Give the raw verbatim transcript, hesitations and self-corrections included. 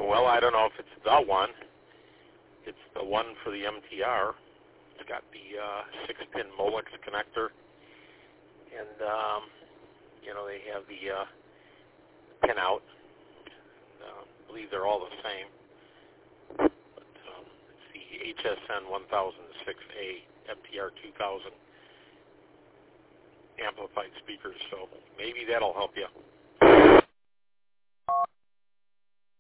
well, I don't know if it's the one. It's the one for the M T R. It's got the uh, six-pin Molex connector, and um, you know they have the uh, pin out. And, uh, I believe they're all the same. But um, it's the H S N one thousand six A M T R two thousand amplified speakers, so maybe that'll help you.